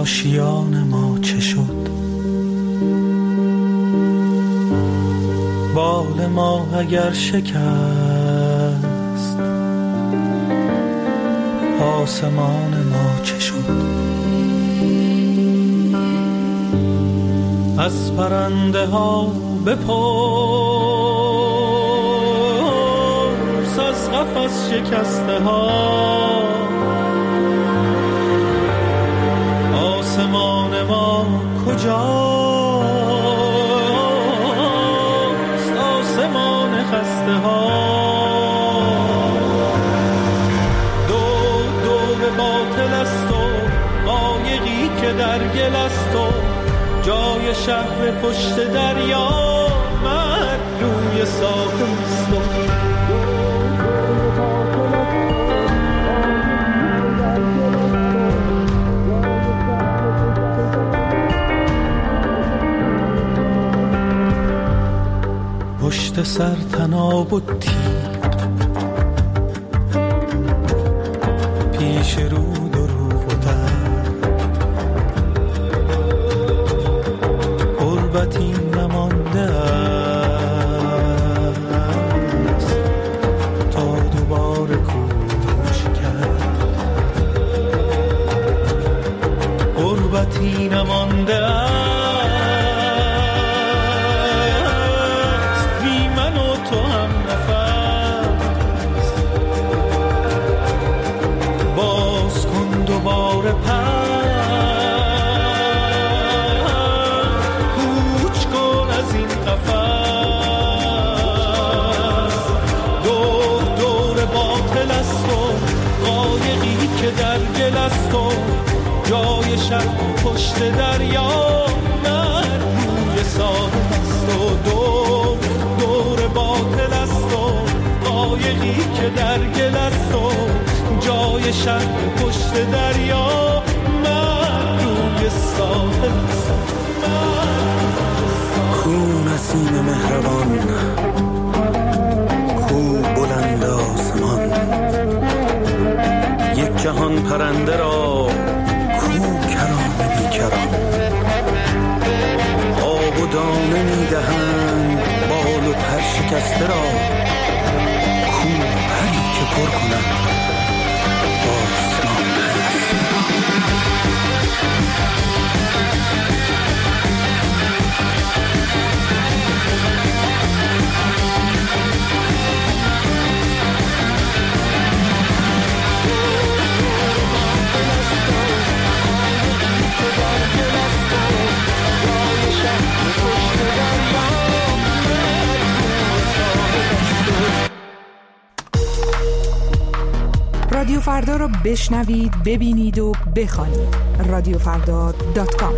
آشیان ما چه شد؟ بال ما اگر شکست، آسمان ما چه شد؟ از پرنده ها بپرس، از قفس شکسته ها. آسمان ما کجاست؟ آسمان خسته ها. دور باطل است و قایقی که در گل است و جای شهر پشت دریا مرد روی ساحل است. پشت سر طناب و تیغ، پیش رود و روح و درد، غربتی نمانده است تا دوباره کوچ کرد. غربتی نمانده است تو هم نفس. باز کن دوباره کوچ کن از این قفس. دور باطل است و قایقی که در گل است و جای شب پشت دریا مرد روی ساحل است. و دور باطل است و قایقی که در گل است و جای شب پشت دریا مرد روی ساحل است. کو نسیم مهربان، کو بلند آسمان، یک جهان پرنده را کو کرام بیکران. آب و دانه میدهند بال و پر شکسته را، کو پری که پر کند آسمان. رادیو فردا رو بشنوید، ببینید و بخوانید. radiofrda.com.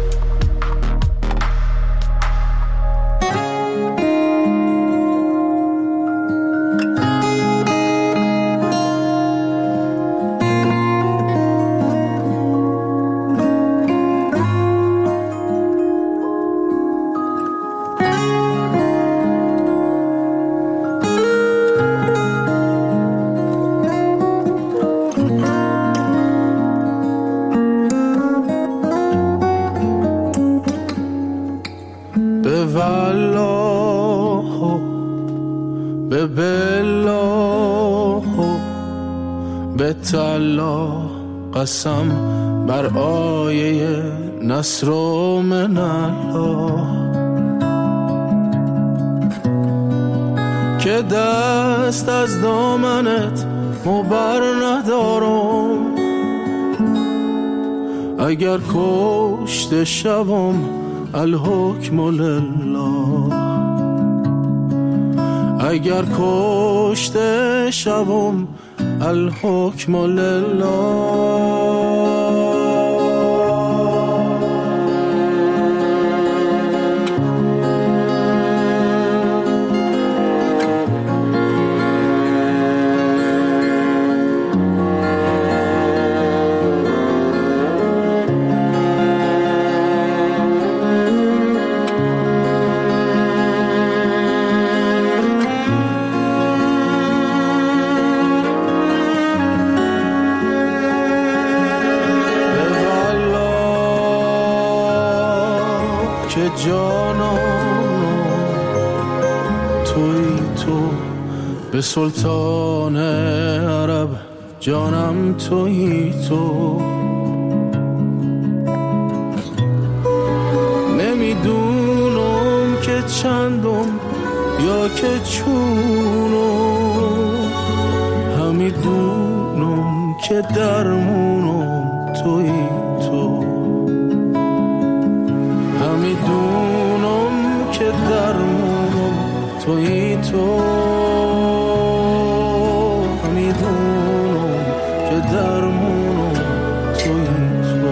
قسم بر آیه نصر و من الله که دست از دامنت مبر ندارم. اگر کشته شوم الحکم لله، اگر کشته شوم الحکم لله. که جانان توی تو، به سلطان عرب جانم توی تو. نمیدونم که چندم یا که چونم، همیدونم که درمونم توی تو، همیدونم که درمونم توی تو، همیدونم که درمونم توی تو،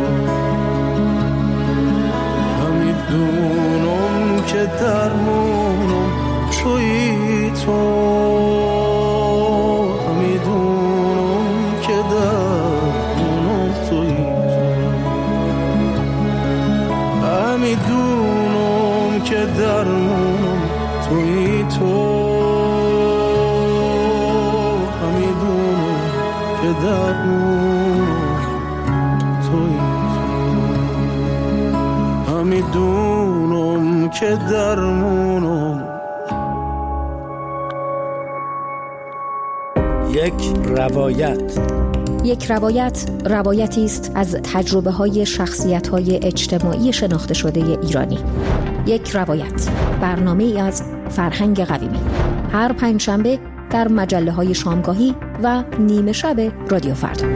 همیدونم که درمونم توی تو، همیدونم که درمونم توی تو، همیدونم که درمونم توی تو، همیدونم که درمونم توی تو، همیدونم که درمونم. یک روایت روایتی است از تجربه‌های شخصیت‌های اجتماعی شناخته شده ایرانی. یک روایت، برنامه‌ای از فرهنگ قویمی، هر پنجشنبه در مجله‌های شامگاهی و نیمه شب رادیو فردا.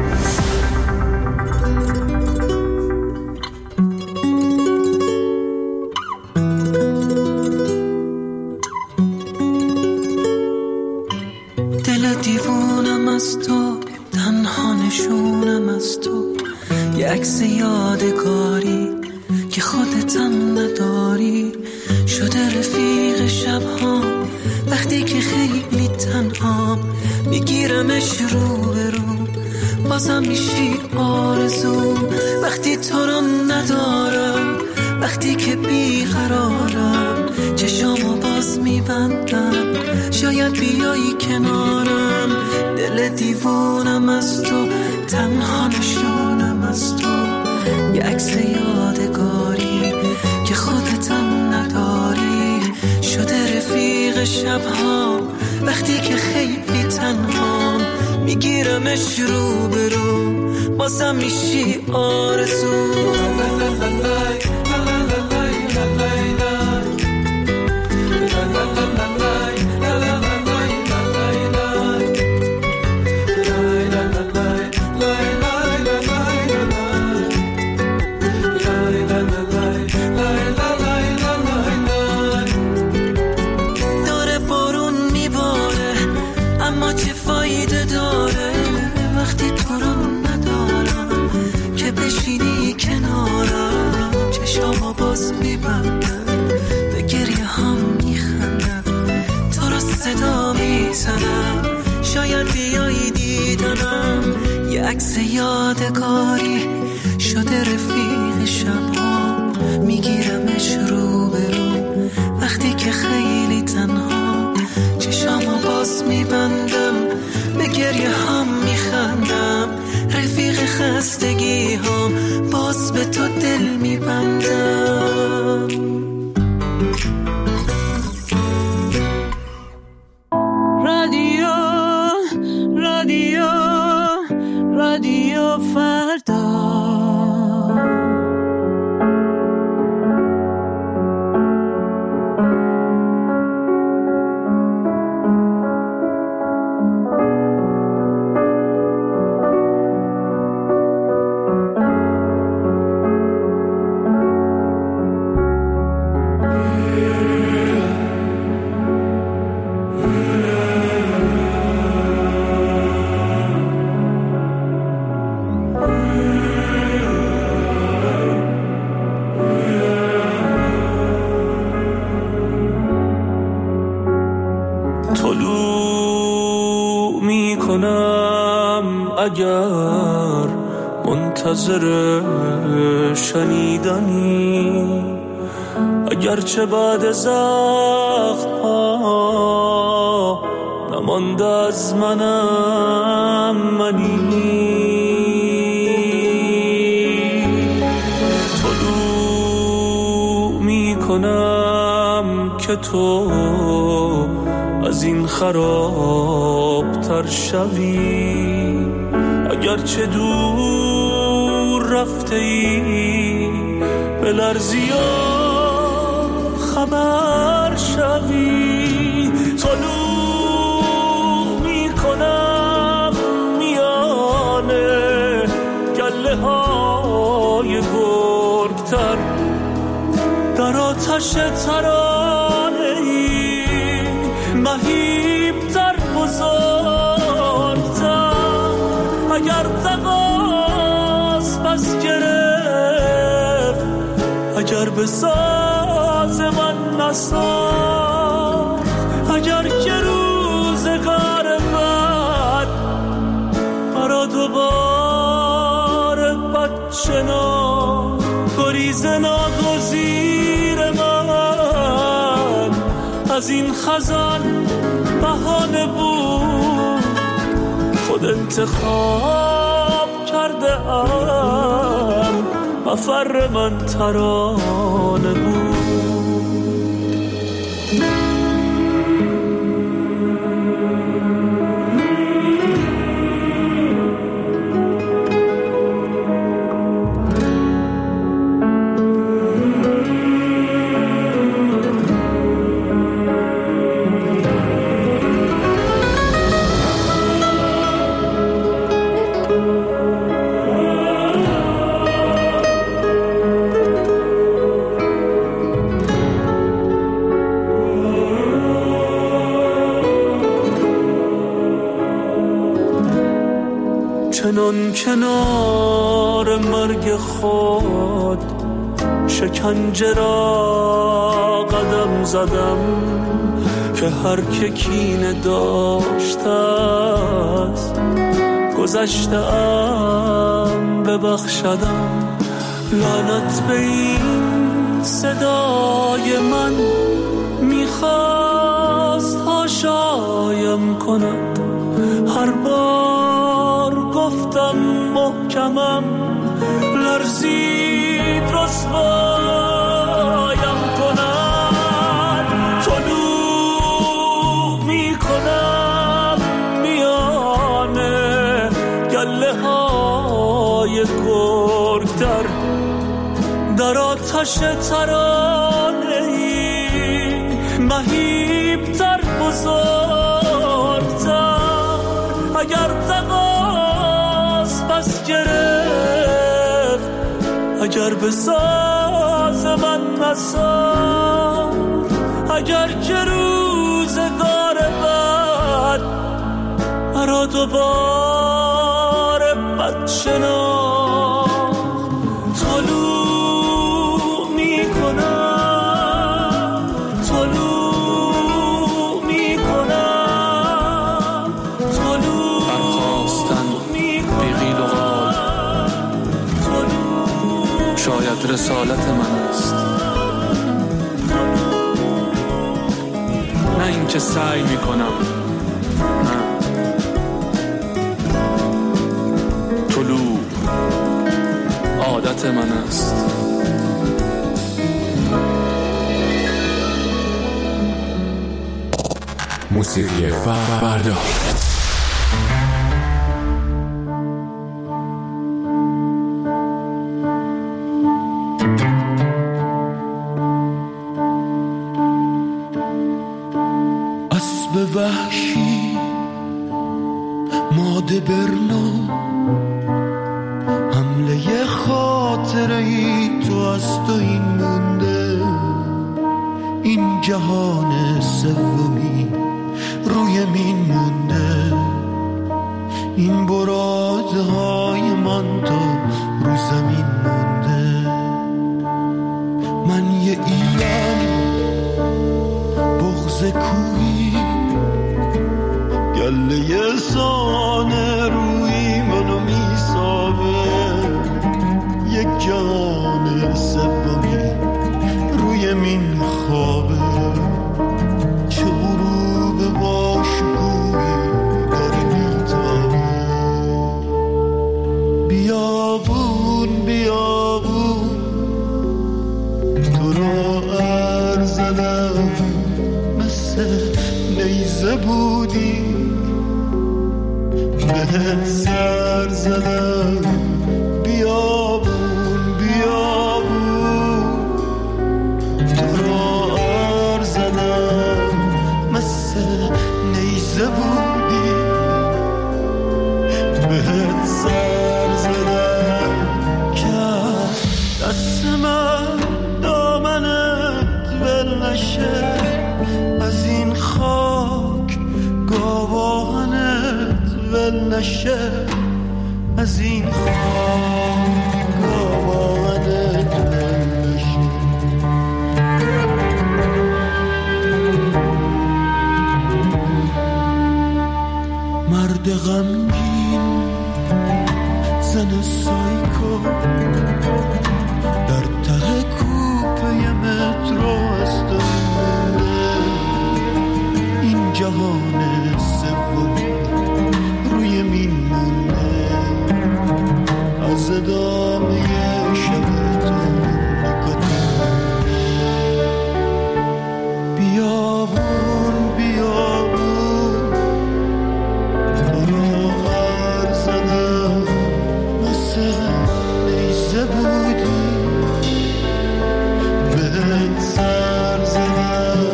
دل دیوونم از تو، تنها نشونم از تو، یه عکس یادگاری که خودتم نداری، شده رفیق شبها وقتی که خیلی تنها، میگیرمش رو به رو، بازم میشی آرزو وقتی تو رو ندارم، وقتی که بیقرارم چشامو باز میبندم، شاید بیایی کنارم. دل دیوونم از تو، تنها نشونم از تو، یه عکس یادگاری که خودتم نداری، شده رفیق شبها وقتی که خیلی تنها، میگیرمش رو به رو، بازم میشی آرزو. داره بارون میباره اما چه فایده داره وقتی تو رو ندارم، که بشینی کنارم چشامو باز میبندم، به گریه هم میخندم، تو رو صدا میزنم، شاید بیایی دیدنم، یه عکس یادگاری شده رفیق شبها، میگیرمش رو به رو وقتی که خیلی تنها، چشامو باز میبندم، به گریه هم میخندم، رفیق خستگی هم باز به تو دل میبندم. رادیو فردا. طلوع میکنم اگر منتظر شنیدنی، اگرچه بعد زخم‌ها نمانده از منم منی. طلوع میکنم کنم که تو از این خرابتر شوی، اگرچه دور رفته ای به لرزی خبر شوی. طلوع می کنم میانه گله های گرگتر، در آتش ترانه ای مهیبتر بزرگتر. اگر تقاس پس گرفت، اگر به ساز من نساخت، اگر که روزگار بد مرا دوباره بد شناخت، گریز ناگزیر من از این خزان بهانه بود، خود انتخاب کرده ام مفر من ترانه بود. چنان کنار مرگ خود شکنجه را قدم زدم، که هر که کینه داشته است گذشته ام ببخشدم. لعنت به این صدای من میخواست هاشایم کند، هر بار گفتم محکمم لرزید رسوایم کند. طلوع می کنم میانه گله های گرگتر، در آتش ترانه ای مهیبتر بزرگتر. اگر تقاس پس گرفت، اگر به ساز من نساخت، اگر که روزگار بد مرا دوباره بد شناخت، طلوع می کنم، طلوع می کنم، طلوع برخواستن بی قیل و قال شاید رسالت من است، نه اینکه سعی می کنم، نه. طلوع عادت من است. موسیقی فردا. اسب وحشی ماده برنو، حمله خاطره ای تو از تو این مونده، این جهان سومی روی مین مونده، این براده های من تا رو زمین مونده. من یه ایران بغض کوهی، گله سانه روی منو میسابه، یک جهان سومی روی مین خوابه، چه غروب باشگوی داره میتابه. بیابون بیابون تو رو بهت سر زدم بیابون بیابون تو را ار زدم مثل نیزه بودی بهت سر زدم که دست من دامنت ول نشه از این خاک گاوانت ول نشه از این خاک گاوانت ول نشه مرد غمگین زن سایکو در ته کوپه مترو است این جهان سومی روی مین مونده از ادامه شب تو نکته بیابون بیابون برا هر زدم مثل نیزه بودی بهت سر زدم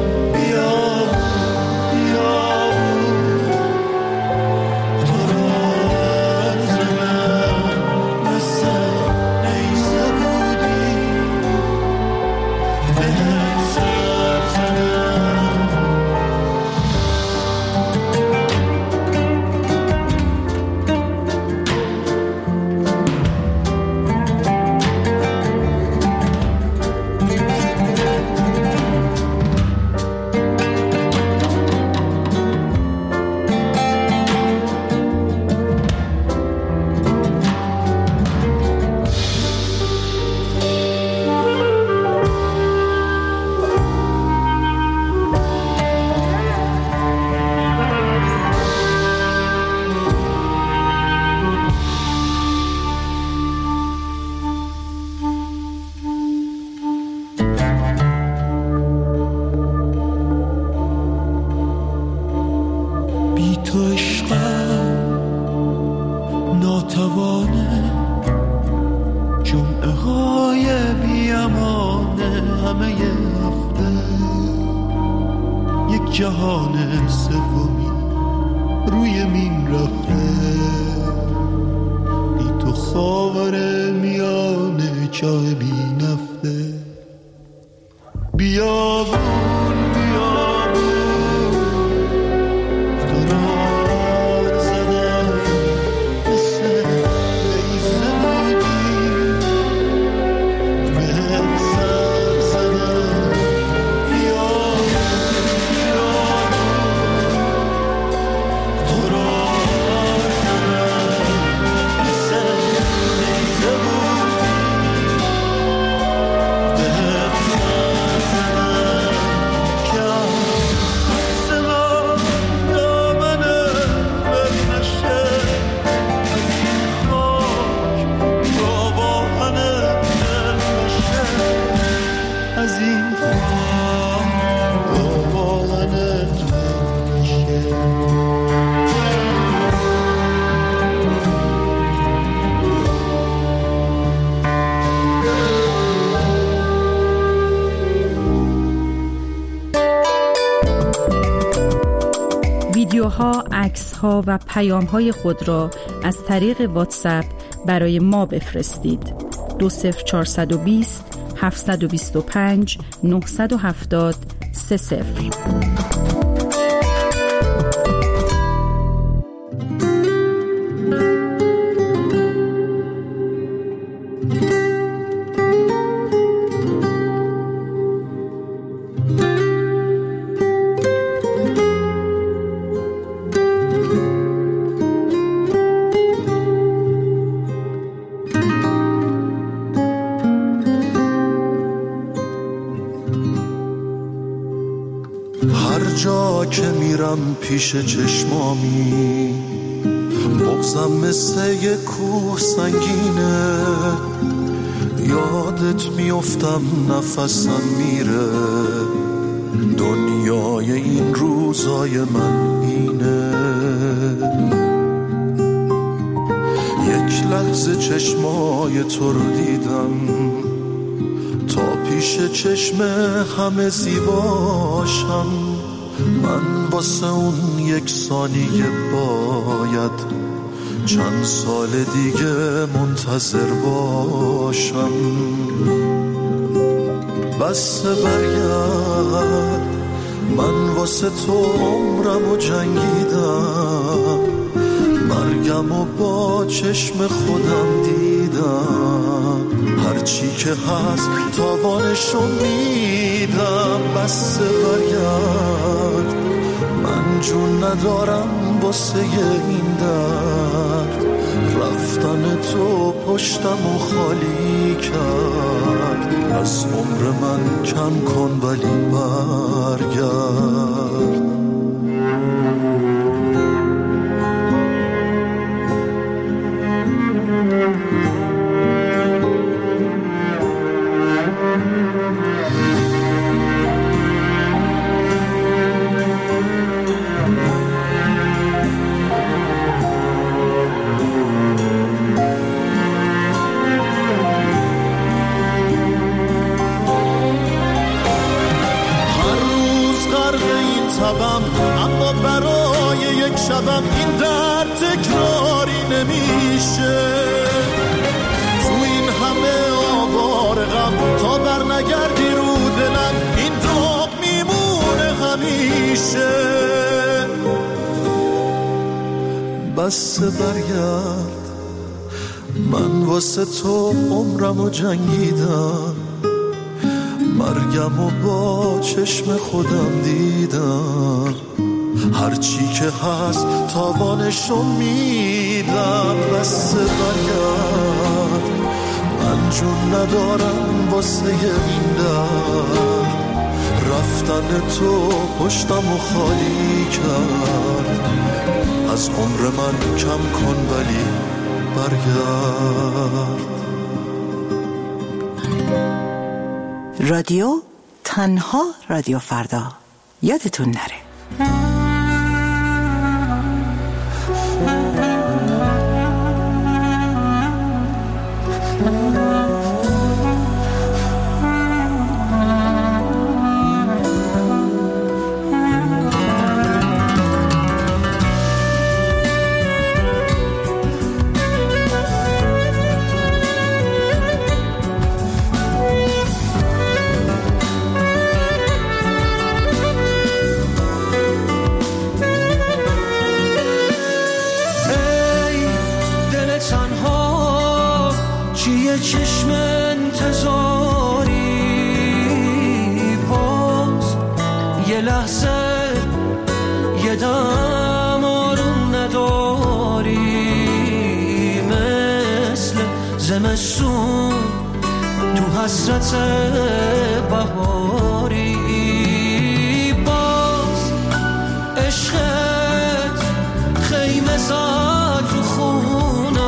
جهان سومی روی مین رفته بی تو خاور میان چاه بی نفته بیابون بیابون تو را زدم مثل نیزه بودی بهت سر زدم ویدیوها، عکس‌ها و پیام‌های خود را از طریق واتساپ برای ما بفرستید. 20420 725 970 30. هر جا که میرم پیش چشمامی بغضم مثل یه کوه سنگینه، یادت میافتم نفسم میره، دنیای این روزای من اینه. لحظه چشمای تو رو دیدم، تا پیش چشم همه زیباشم. من واسه اون یک ثانیه باید چند سال دیگه منتظر باشم. بس برگرد، من واسه تو عمرم و جنگیدم، مرگم و با چشم خودم دیدم، هرچی که هست تاوانشو میدم. بس برگرد، من جون ندارم واسه این درد، رفتن تو پشتم و خالی کرد. از عمر من کم کن ولی برگرد. اما برای یک شبم این درد تکراری نمیشه. تو این همه آوار غم تا بر نگردی رو دلم، این داغ میمونه همیشه. بس برگرد، من واسه تو عمرم و جنگیدم، مرگم و با چشم خودم دیدم، هرچی که هست تاوانشو میدم. بس برگرد، من جون ندارم واسه این درد، رفتن تو پشتم و خالی کرد. از عمر من کم کن ولی برگرد. رادیو تنها رادیو فردا، یادتون نره. چشم انتظاری باز یه لحظه یه دم آروم نداری، مثل زمستون تو حسرت بهاری. باز عشقت خیمه زد رو خونم،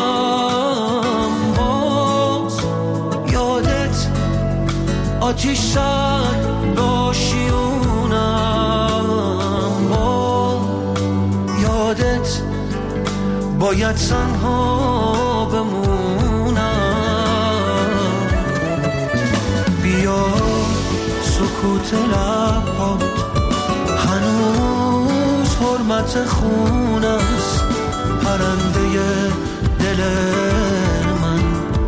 آتیش زد باشیونم. با یادت باید تنها بمونم. بیا سکوت لبات هنوز حرمت خون است، پرنده دل من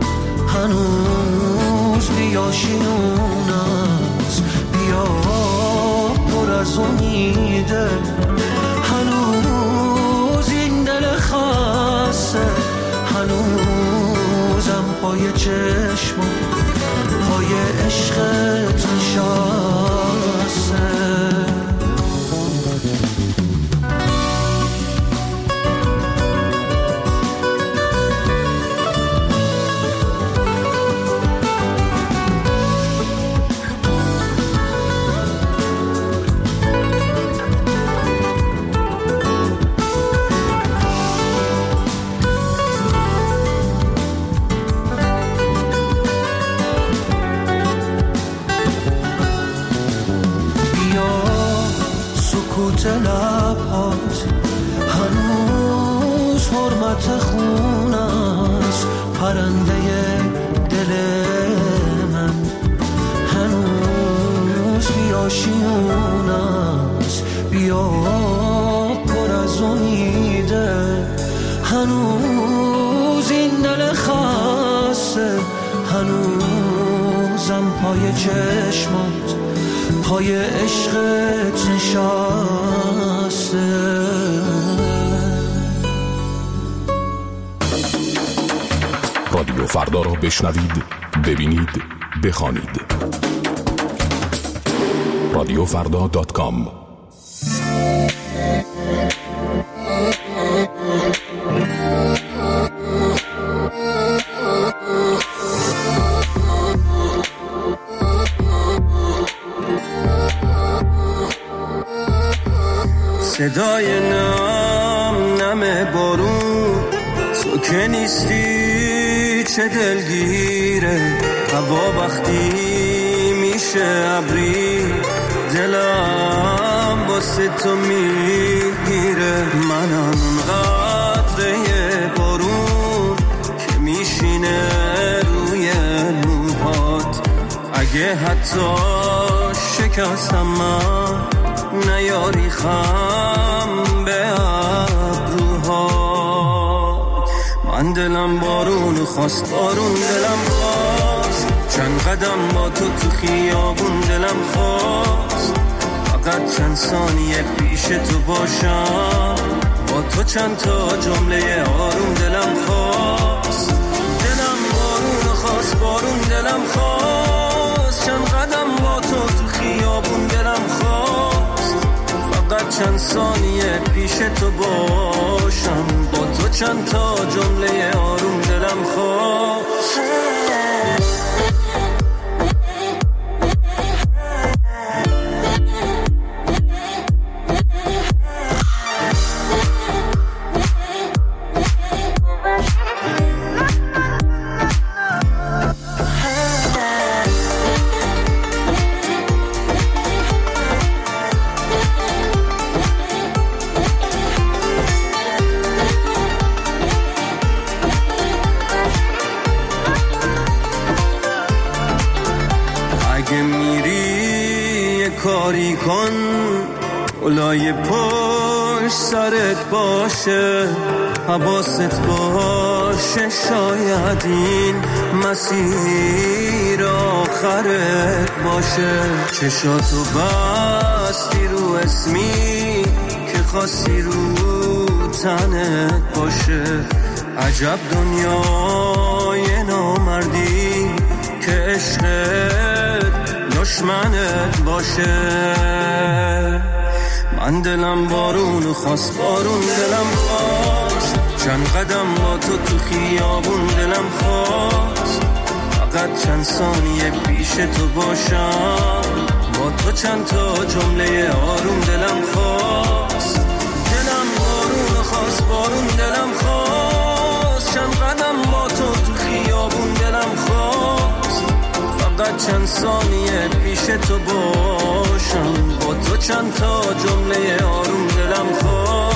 هنوز بیاشیون است. بیا پر از امیده، هنوز این دل خسته، هنوزم پای چشم پای عشقت نشسته. لبات هنوز حرمت خونم، هنوزم پای چشمات پای عشقت نشسته. رادیو فردا را بشنوید، ببینید، بخوانید. رادیوفردا.com. صدای نم بارون تو که نیستی چه دلگیره. هوا وقتی میشه ابری دلم واسه تو میگیره. منم قطره بارون که میشینه روی موهات. اگه حتی شکستم من نیاری خم به ابروها. من دلم بارون خواست، بارون دلم خواست. چند قدم با تو خیابون دلم خواست. فقط چند ثانیه پیش تو باشم، با تو چند تا جمله آروم دلم خواست. دلم بارون خواست، بارون دلم خواست. چند قدم با تو خیابون دلم خواست. فقط چند ثانیه پیش تو باشم، با تو چند تا جمله آروم دلم خواست. کاری کن اولای پشت سرت باشه، حواست باشه. شاید این مسیر آخرت باشه. چشاتو بستی رو اسمی که خواستی رو تنت باشه. عجب دنیای نامردی که عشقت دشمنت باشه. من دلم بارون خواست، بارون دلم خواست. چند قدم با تو خیابون دلم خواست. فقط چند ثانیه پیش تو باشم، با تو چند تا جمله آروم دلم خواست. دلم بارون خواست، بارون دلم خواست. چند قدم با تو خیابون دلم خواست. فقط چند ثانیه پیش تو باشم، با تو چند تا جمله آروم دلم خواست.